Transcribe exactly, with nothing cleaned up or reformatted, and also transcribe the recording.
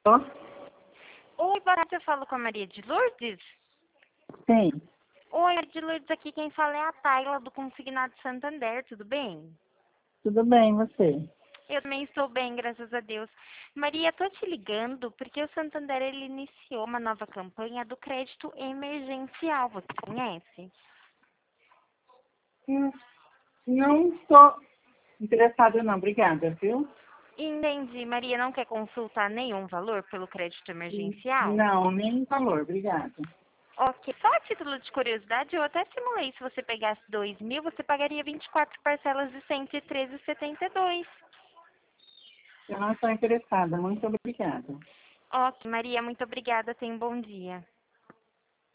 Ó, Oi, boa tarde, eu falo com a Maria de Lourdes? sim, Oi, Maria de Lourdes, aqui quem fala é a Tayla do Consignado Santander, tudo bem? tudo bem, você? Eu também estou bem, graças a Deus. Maria, tô te ligando porque o Santander ele iniciou uma nova campanha do crédito emergencial, você conhece? Hum, Não estou interessada não, obrigada, viu? Entendi, Maria não quer consultar nenhum valor pelo crédito Hum, emergencial? Não, nem valor, obrigada. Ok, só a título de curiosidade, eu até simulei, se você pegasse dois mil, você pagaria vinte e quatro parcelas de cento e treze reais e setenta e dois centavos. Eu não estou interessada, muito obrigada. Ok, Maria, muito obrigada. Tenha um bom dia.